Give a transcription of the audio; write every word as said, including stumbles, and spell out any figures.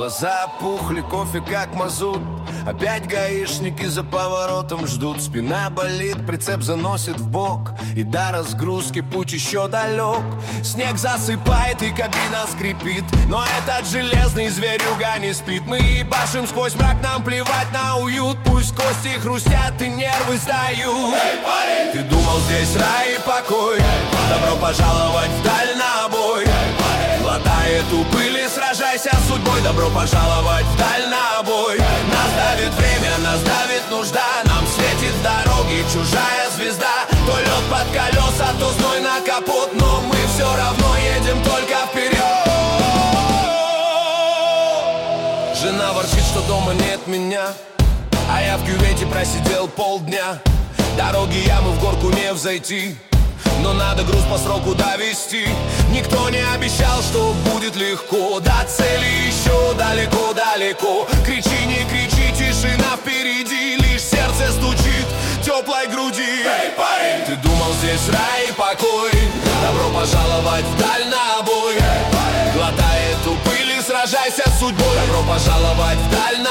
Глаза опухли, кофе как мазут. Опять гаишники за поворотом ждут. Спина болит, прицеп заносит в бок, и до разгрузки путь еще далек. Снег засыпает и кабина скрипит, но этот железный зверюга не спит. Мы ебашим сквозь мрак, нам плевать на уют. Пусть кости хрустят и нервы сдают. Ты думал, здесь рай и покой? Добро пожаловать в дальнобой. Глотай эту пыль и сражайся с судьбой. Добро пожаловать в дальнобой. Нас давит время, нас давит нужда. Нам светит с дороги чужая звезда. То лед под колеса, то зной на капот, но мы все равно едем только вперед. Жена ворчит, что дома нет меня, а я в кювете просидел полдня. Дороги ямы, в горку не взойти, но надо груз по сроку довести. Никто не обещал, что будет легко. До цели еще далеко-далеко. Кричи, не кричи, тишина впереди. Лишь сердце стучит теплой груди. Эй, парень! Ты думал, здесь рай и покой? Добро пожаловать в дальнобой. Глотай эту пыль и сражайся с судьбой. Добро пожаловать в дальнобой.